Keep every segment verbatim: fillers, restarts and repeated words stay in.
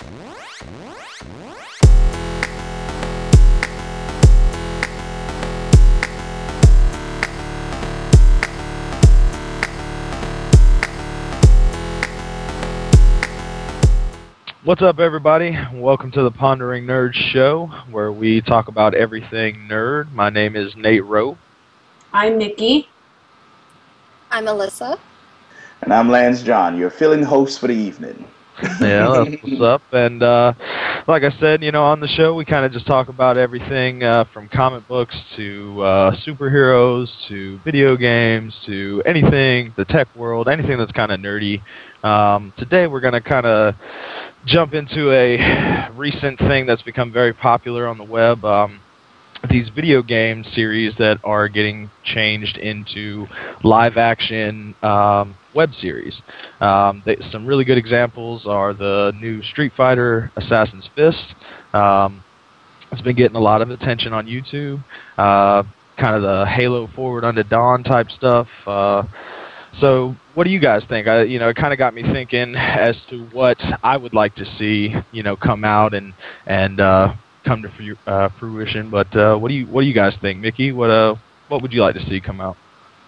What's up, everybody? Welcome to the Pondering Nerd Show, where we talk about everything nerd. My name is Nate Rowe. I'm Nikki. I'm Alyssa. And I'm Lance John, your filling host for the evening. Yeah, that's what's up. And uh, like I said, you know, on the show, we kind of just talk about everything uh, from comic books to uh, superheroes to video games to anything, the tech world, anything that's kind of nerdy. Um, today, we're going to kind of jump into a recent thing that's become very popular on the web. Um, these video game series that are getting changed into live-action um, web series. Um, they, some really good examples are the new Street Fighter Assassin's Fist. Um, it's been getting a lot of attention on YouTube. Uh, kind of the Halo Forward Unto Dawn type stuff. Uh, So, what do you guys think? I, you know, it kind of got me thinking as to what I would like to see, you know, come out and and uh, come to fru uh, fruition. But uh, what do you what do you guys think, Mickey? What uh what would you like to see come out?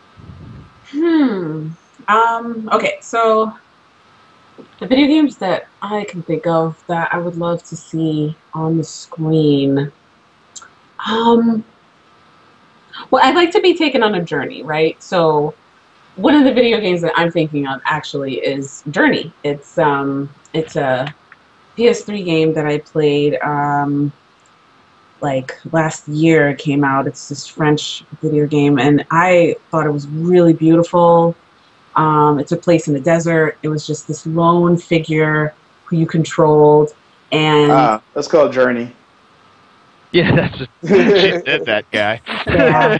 Hmm. Um. Okay. So, the video games that I can think of that I would love to see on the screen. Um. Well, I'd like to be taken on a journey, right? So. One of the video games that I'm thinking of actually is Journey. It's um, it's a P S three game that I played um, like last year. It came out. It's this French video game, and I thought it was really beautiful. Um, it took place in the desert. It was just this lone figure who you controlled, and Ah, that's called Journey. Yeah, that's just, she did that guy. Yeah.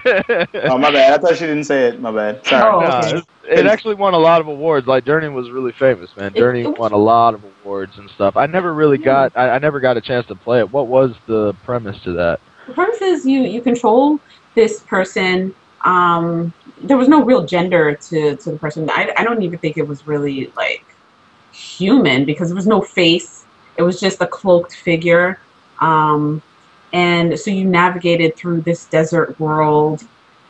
Oh, my bad. I thought she didn't say it. My bad. Sorry. Oh, No, okay. it, it actually won a lot of awards. Like Journey was really famous, man. It- Journey it was- won a lot of awards and stuff. I never really Yeah. got I, I never got a chance to play it. What was the premise to that? The premise is you you control this person. Um, there was no real gender to, to the person. I, I don't even think it was really like human because there was no face. It was just a cloaked figure. Um, and so you navigated through this desert world.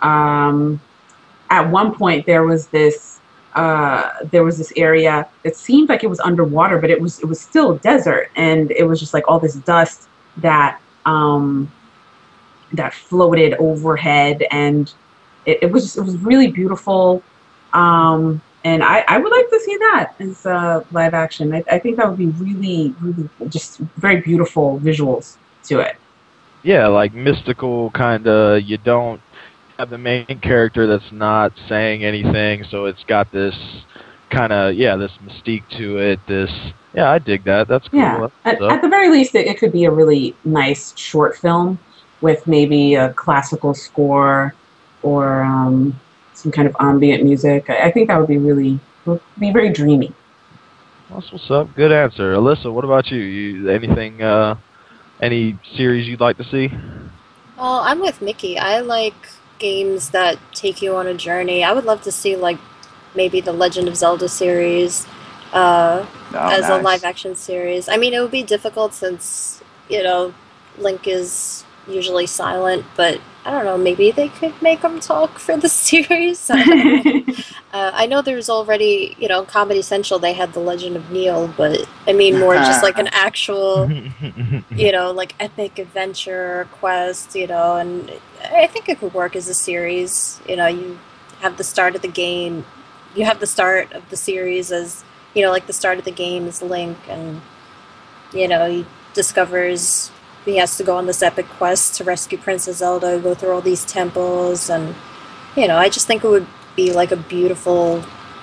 Um, at one point there was this uh, there was this area that seemed like it was underwater, but it was it was still desert, and it was just like all this dust that um, that floated overhead, and it, it was it was really beautiful. Um, and I, I would like to see that as uh, live action. I, I think that would be really, really just very beautiful visuals to it. Yeah, like mystical kind of. You don't have the main character that's not saying anything, so it's got this kind of yeah, this mystique to it. This yeah, I dig that. That's cool. Yeah, That's at, at the very least, it, it could be a really nice short film with maybe a classical score or um, some kind of ambient music. I, I think that would be really would be very dreamy. That's what's up. Good answer, Alyssa. What about you? You anything? Uh, any series you'd like to see? Well, I'm with Mickey. I like games that take you on a journey. I would love to see, like, maybe the Legend of Zelda series uh, Oh, as a nice. live-action series. I mean, it would be difficult since, you know, Link is usually silent, but I don't know, maybe they could make him talk for the series. I don't know. Uh, I know there's already, you know, Comedy Central, they had The Legend of Neil, but I mean more just like an actual, you know, like epic adventure quest, you know, and I think it could work as a series. You know, you have the start of the game, you have the start of the series as, you know, like the start of the game is Link, and, you know, he discovers he has to go on this epic quest to rescue Princess Zelda, go through all these temples, and, you know, I just think it would be like a beautiful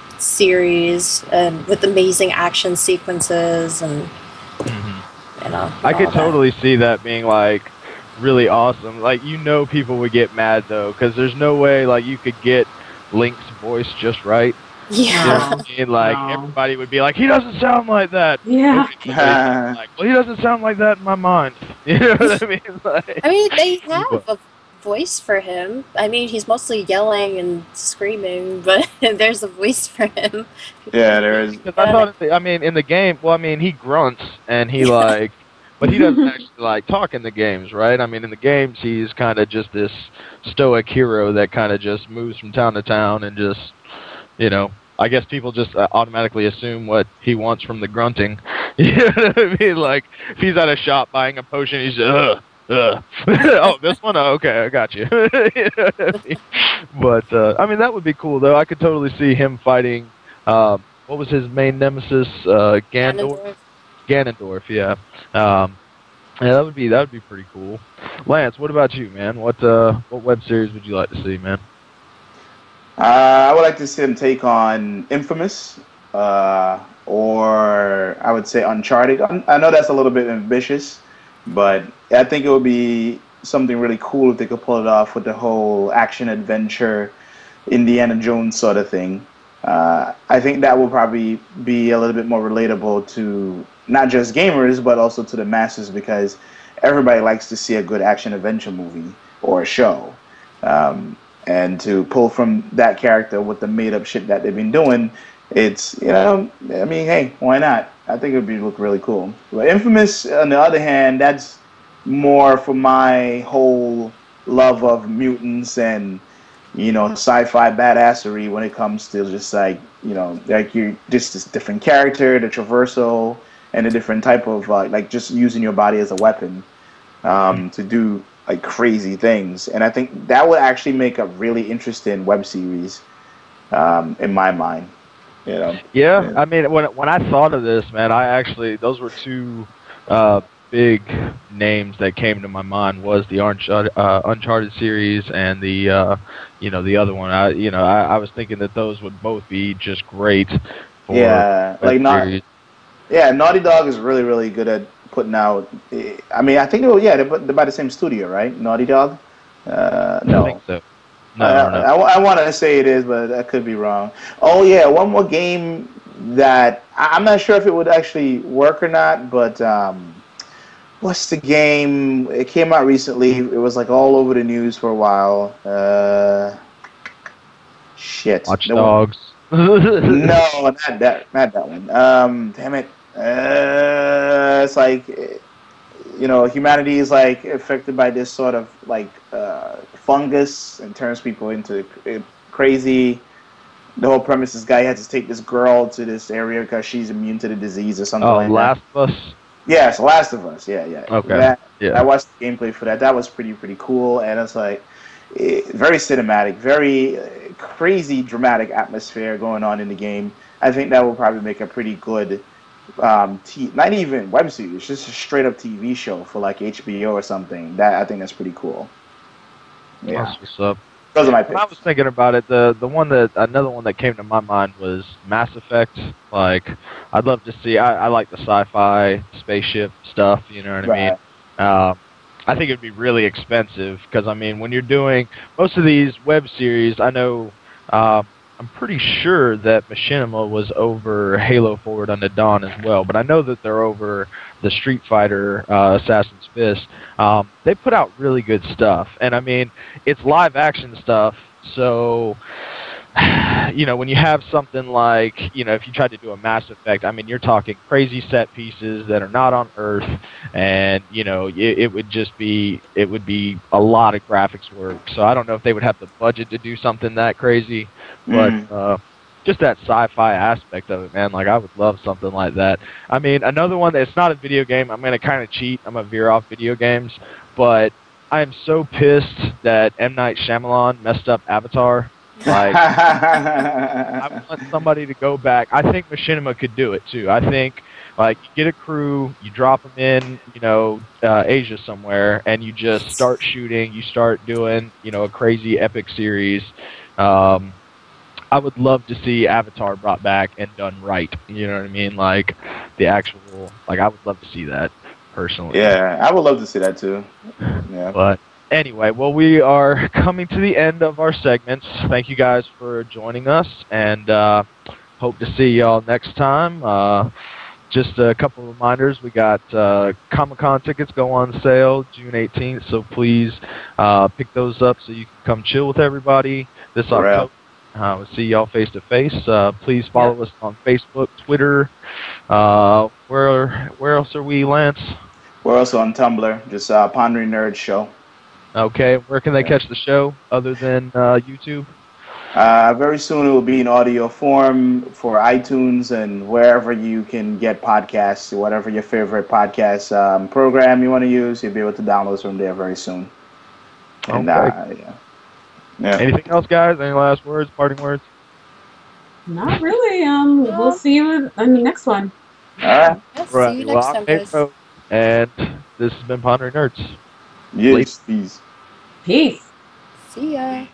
series and with amazing action sequences and, you know. I all could that. totally see that being like really awesome. Like, you know, people would get mad though, because there's no way like you could get Link's voice just right. You know Yeah. what I mean? Like, No. everybody would be like, he doesn't sound like that. Yeah. Like, well, he doesn't sound like that in my mind. You know what I mean? Like, I mean, they have a voice for him. I mean, he's mostly yelling and screaming, but there's a voice for him. Yeah, there is. Because I thought, I mean, in the game, well, I mean, he grunts and he like, but he doesn't actually like talk in the games, right? I mean, in the games, he's kind of just this stoic hero that kind of just moves from town to town and just, you know, I guess people just uh, automatically assume what he wants from the grunting. You know what I mean? Like, if he's at a shop buying a potion, he's ugh. Uh. Oh, this one? Oh, okay, I got you. You know what I mean? But, uh, I mean, that would be cool, though. I could totally see him fighting, uh, what was his main nemesis? Uh, Gandorf? Ganondorf, yeah. Um, yeah, that would be that would be pretty cool. Lance, what about you, man? What uh, what web series would you like to see, man? Uh, I would like to see him take on Infamous, uh, or I would say Uncharted. I know that's a little bit ambitious, but I think it would be something really cool if they could pull it off with the whole action-adventure, Indiana Jones sort of thing. Uh, I think that will probably be a little bit more relatable to not just gamers, but also to the masses, because everybody likes to see a good action-adventure movie or a show. Um, and to pull from that character with the made-up shit that they've been doing, it's, you know, I mean, hey, why not? I think it would be look really cool. But Infamous, on the other hand, that's more for my whole love of mutants and, you know, sci-fi badassery when it comes to just like, you know, like you're just this different character, the traversal, and a different type of, uh, like just using your body as a weapon um, to do like crazy things. And I think that would actually make a really interesting web series um, in my mind. You know? Yeah, yeah, I mean, when when I thought of this, man, I actually, those were two uh, big names that came to my mind, was the Uncharted, uh, Uncharted series and the, uh, you know, the other one. I, you know, I, I was thinking that those would both be just great for yeah, like not, series. yeah, Naughty Dog is really, really good at putting out, I mean, I think, it was, yeah, they're, they're by the same studio, right? Naughty Dog? Uh, no. I think so. No, Uh, no, no. I, I want to say it is, but I could be wrong. Oh, yeah, one more game that I- I'm not sure if it would actually work or not, but um, what's the game? It came out recently. It was like all over the news for a while. Uh, shit. Watch No, Dogs. no, not that, not that one. Um, damn it. Uh, it's like, you know, humanity is like affected by this sort of like uh, fungus and turns people into uh, crazy. The whole premise, this guy had to take this girl to this area because she's immune to the disease or something Oh, like Last that. of Us? Yes, Last of Us. Yeah, yeah. Okay. That, Yeah. I watched the gameplay for that. That was pretty, pretty cool. And it's like eh, very cinematic, very uh, crazy, dramatic atmosphere going on in the game. I think that will probably make a pretty good, um, t- not even web series, just a straight up T V show for like H B O or something. That I think that's pretty cool. Yeah, That's what's up. those are my When I was picks. thinking about it, the the one that another one that came to my mind was Mass Effect. Like, I'd love to see. I, I like the sci-fi spaceship stuff. You know what I mean? Uh, I think it'd be really expensive because I mean, when you're doing most of these web series, I know. Uh, I'm pretty sure that Machinima was over Halo Forward Unto Dawn as well, but I know that they're over the Street Fighter uh, Assassin's Fist. Um, they put out really good stuff, and I mean, it's live action stuff, so you know, when you have something like, you know, if you tried to do a Mass Effect, I mean, you're talking crazy set pieces that are not on Earth, and, you know, it, it would just be, it would be a lot of graphics work. So I don't know if they would have the budget to do something that crazy, but Mhm. uh, just that sci-fi aspect of it, man, like, I would love something like that. I mean, another one that's not a video game, I'm going to kind of cheat, I'm going to veer off video games, but I am so pissed that M. Night Shyamalan messed up Avatar. Like, I want somebody to go back. I think Machinima could do it too. I think, like, you get a crew, you drop them in, you know, uh, Asia somewhere, and you just start shooting. You start doing, you know, a crazy epic series. Um, I would love to see Avatar brought back and done right. You know what I mean? Like, the actual, like, I would love to see that personally. Yeah, I would love to see that too. Yeah. But anyway, well, we are coming to the end of our segments. Thank you guys for joining us, and uh, hope to see y'all next time. Uh, just a couple of reminders. We got uh, Comic-Con tickets go on sale June eighteenth, so please uh, pick those up so you can come chill with everybody this For real. October. Uh, we'll see y'all face to face. Uh, Please follow us on Facebook, Twitter. Uh, where where else are we, Lance? We're also on Tumblr, just uh, Pondering Nerd Show. Okay, where can they Yeah. catch the show other than uh, YouTube? Uh, very soon it will be in audio form for iTunes and wherever you can get podcasts, whatever your favorite podcast um, program you want to use, you'll be able to download from there very soon. And Okay. uh, yeah. yeah. Anything else, guys? Any last words, parting words? Not really. Um, we'll see you in the next one. All right. Yeah, see Right. you Well, next I'm time, Nate guys. Rose, and this has been Pondering Nerds. Yes, please. Peace. See ya.